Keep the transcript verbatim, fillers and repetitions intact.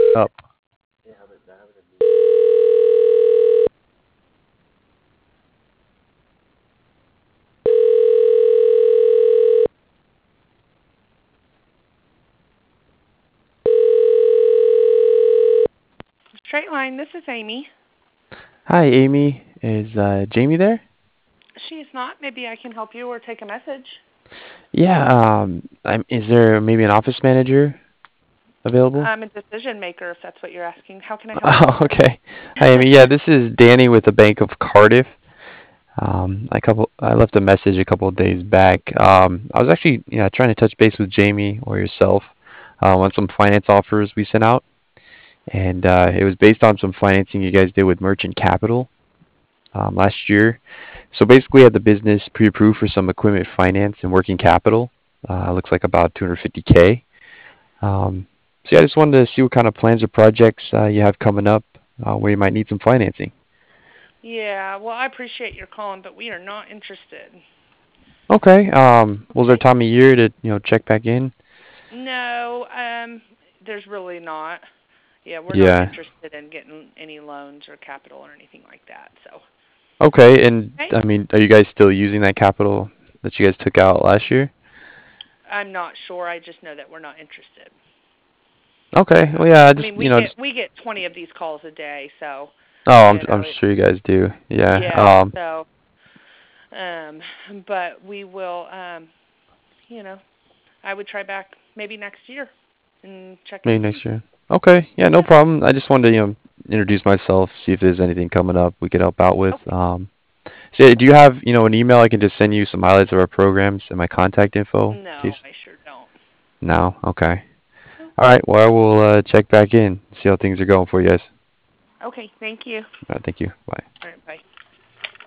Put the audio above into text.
up. Straight line, this is Amy. Hi, Amy. Is uh, Jamie there? She is not. Maybe I can help you or take a message. Yeah. Um. I'm, is there maybe an office manager available? I'm a decision maker, if that's what you're asking. How can I help you? Oh, okay. Hi, Amy. Yeah, this is Danny with the Bank of Cardiff. Um, I couple I left a message a couple of days back. Um, I was actually yeah trying to touch base with Jamie or yourself uh, on some finance offers we sent out, and uh, it was based on some financing you guys did with Merchant Capital um, last year. So basically, I had the business pre-approved for some equipment finance and working capital. Uh, looks like about two hundred fifty k. Um, so yeah, I just wanted to see what kind of plans or projects uh, you have coming up uh, where you might need some financing. Yeah, well, I appreciate your calling, but we are not interested. Okay. Um, was there a Okay. time of year to you know check back in? No, um, there's really not. Yeah, we're not Yeah. interested in getting any loans or capital or anything like that. So, Okay. And okay. I mean, are you guys still using that capital that you guys took out last year? I'm not sure. I just know that we're not interested. Okay. Well, Um, yeah. I I just mean, you we know get just. we get twenty of these calls a day, so Oh, I'm you I'm know, it, sure you guys do. Yeah. yeah. Um. So, um, but we will, um, you know, I would try back maybe next year and check and Maybe see. next year. Okay. Yeah. No Yeah. problem. I just wanted to you know introduce myself, see if there's anything coming up we could help out with. Okay. Um. So yeah, do you have you know an email I can just send you some highlights of our programs and my contact info? In No, case. I sure don't. No. Okay. No. All right. Well, I will uh, check back in, see how things are going for you guys. Okay. Thank you. All right, thank you. Bye. All right. Bye.